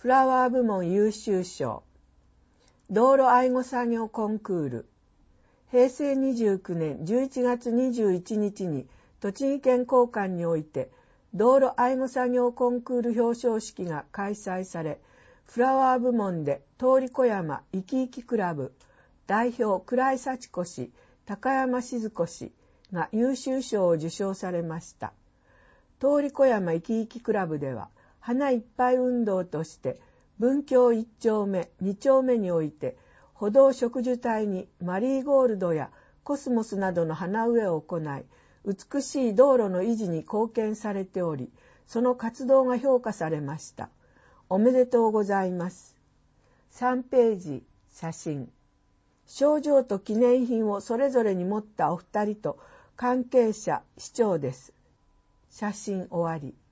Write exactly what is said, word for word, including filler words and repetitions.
フラワー部門優秀賞、道路愛護作業コンクール、へいせいにじゅうきゅうねんじゅういちがつにじゅういちにちに栃木県公館において道路愛護作業コンクール表彰式が開催され、フラワー部門で通り小山いきいきクラブ代表倉井幸子氏、高山静子氏が優秀賞を受賞されました。通り小山いきいきクラブでは花いっぱい運動として文京いっちょうめにちょうめにおいて歩道植樹帯にマリーゴールドやコスモスなどの花植えを行い、美しい道路の維持に貢献されており、その活動が評価されました。おめでとうございます。さんページ、写真。賞状と記念品をそれぞれに持ったお二人と関係者、市長です。写真終わり。